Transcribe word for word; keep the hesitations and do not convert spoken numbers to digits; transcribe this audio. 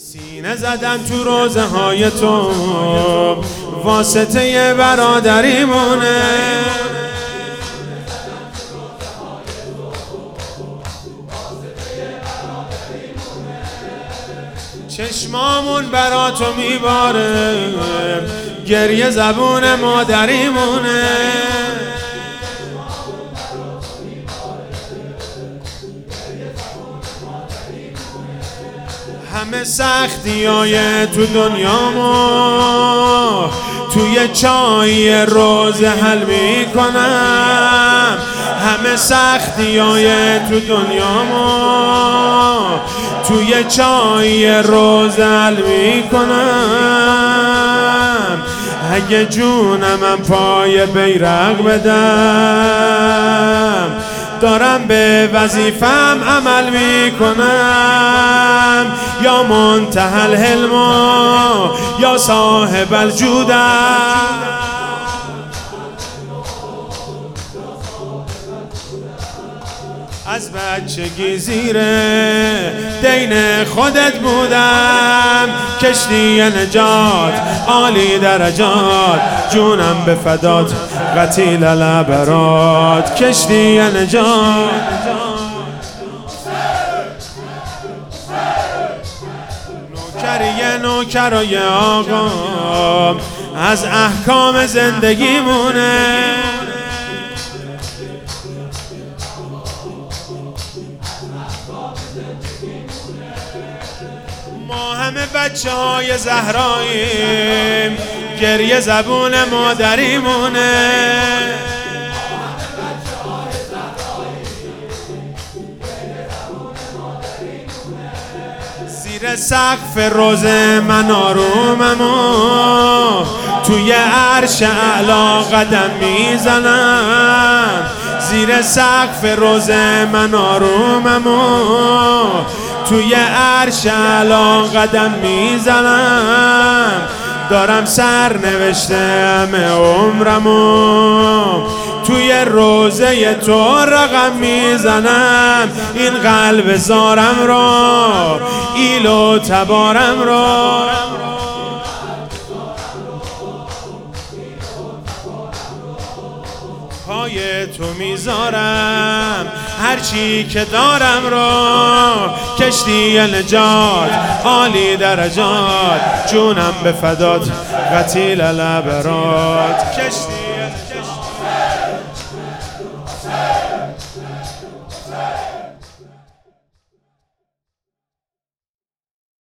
سینه زدن تو روزه های تو واسطه برادریمونه، چشمامون برا تو میباره، گریه زبون مادریمونه، همه سختی های تو دنیا ما توی چای روزه حل میکنم، همه سختی های تو دنیا ما توی چای روزه حل میکنم. اگه جونمم پای بیرق بدم دارم به وظیفم عمل میکنم، یا منتهی الحلم یا صاحب الجودم. از بچگی زیر دین خودت بودم، کشتی نجات عالی درجات، جونم به فدات قتیل العبرات، کشتی نجات. نوکری نوکرای آقا از احکام زندگیمونه، ما همه بچه های زهراییم، گریه زبون مادریمونه، زیر سقف روز من آرومم و توی عرش اعلا قدم میزنم، زیر سقف روز من آرومم و توی عرش اعلا قدم میزنم، دارم سر نوشته همه عمرمو توی روزه تو رقم میزنم، این قلب زارم را ایل و تبارم را پای تو میذارم، هرچی که دارم را کشتی نجات عالی درجات، جونم به فدات قتیل العبرات، کشتی